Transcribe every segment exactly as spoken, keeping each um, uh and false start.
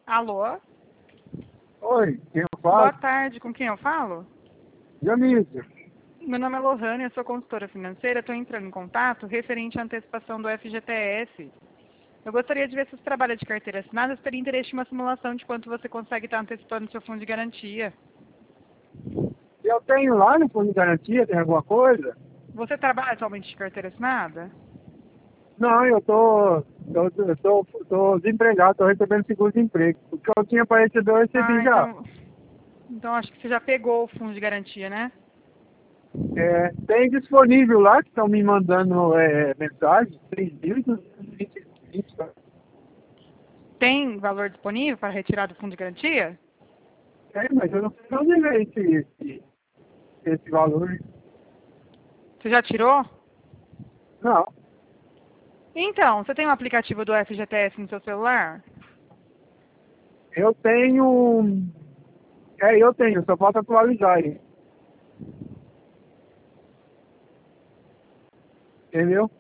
Alô? Oi, quem eu Boa falo? tarde, com quem eu falo? Dionísio. Meu nome é Lohane, eu sou consultora financeira, estou entrando em contato referente à antecipação do F G T S. Eu gostaria de ver se você trabalha de carteira assinada, eu teria interesse em uma simulação de quanto você consegue estar antecipando seu fundo de garantia. Eu tenho lá no fundo de garantia, tem alguma coisa? Você trabalha atualmente de carteira assinada? Não, eu tô, tô, eu tô, tô desempregado, tô recebendo seguro-desemprego. O que eu tinha para receber, eu recebi Ah, já. então, então acho que você já pegou o fundo de garantia, né? É, tem disponível lá, que estão me mandando é, mensagem, três mil e vinte. Tem valor disponível para retirar do fundo de garantia? É, mas eu não sei onde é esse, esse, esse valor. Você já tirou? Não, Então, você tem um aplicativo do F G T S no seu celular? eu tenho... É, eu tenho, só falta atualizar aí. Entendeu?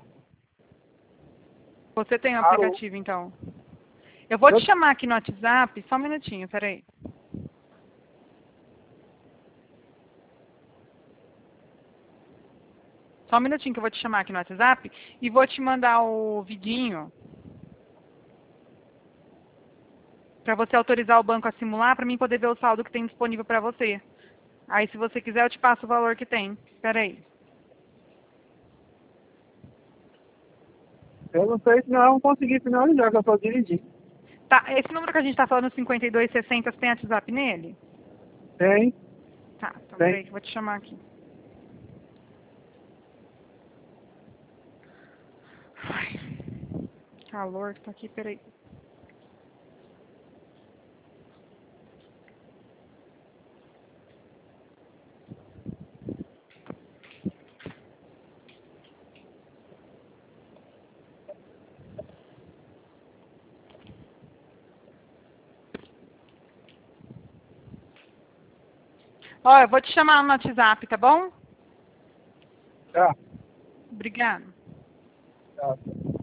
Você tem um Alô? aplicativo, então? Eu vou te Eu, chamar aqui no WhatsApp, só um minutinho, peraí. Só um minutinho que eu vou te chamar aqui no WhatsApp e vou te mandar o vidinho para você autorizar o banco a simular para mim poder ver o saldo que tem disponível para você. Aí, se você quiser, eu te passo o valor que tem. Peraí. eu não sei se não consegui finalizar, que eu estou dirigindo. Tá, esse número que a gente tá falando, cinquenta e dois sessenta, você tem WhatsApp nele? Tem, Tá, então tem. peraí que eu vou te chamar aqui. Ai, calor que tá aqui, peraí. Ó, eu vou te chamar no WhatsApp, tá bom? Tá, Obrigada. tá.